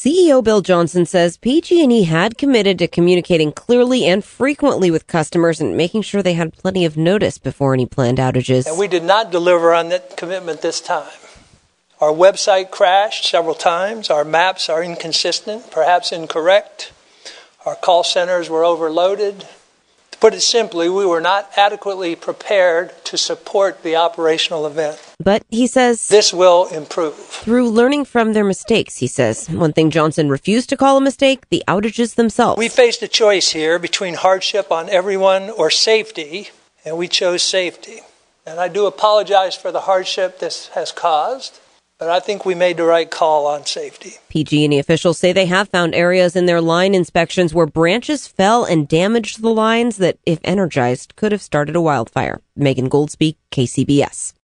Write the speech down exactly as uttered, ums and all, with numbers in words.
C E O Bill Johnson says P G and E had committed to communicating clearly and frequently with customers and making sure they had plenty of notice before any planned outages. And we did not deliver on that commitment this time. Our website crashed several times. Our maps are inconsistent, perhaps incorrect. Our call centers were overloaded. To put it simply, we were not adequately prepared to support the operational event. But he says this will improve. Through learning from their mistakes, he says. One thing Johnson refused to call a mistake, the outages themselves. We faced a choice here between hardship on everyone or safety, and we chose safety. And I do apologize for the hardship this has caused, but I think we made the right call on safety. P G and E officials say they have found areas in their line inspections where branches fell and damaged the lines that, if energized, could have started a wildfire. Megan Goldsby, K C B S.